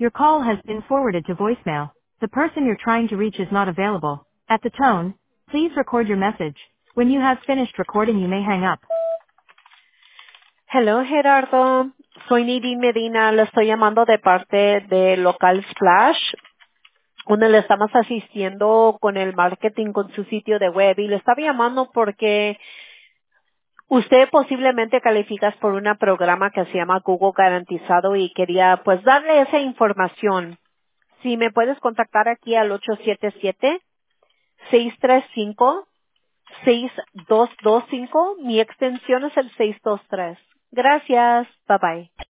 Your call has been forwarded to voicemail. The person you're trying to reach is not available. At the tone, please record your message. When you have finished recording, you may hang up. Hello, Gerardo. Soy Nidhi Medina. Le estoy llamando de parte de Local Splash, donde le estamos asistiendo con el marketing con su sitio de web. Y le estaba llamando porque usted posiblemente calificas por un programa que se llama Google Garantizado y quería pues darle esa información. Si me puedes contactar aquí al 877-635-6225. Mi extensión es el 623. Gracias. Bye bye.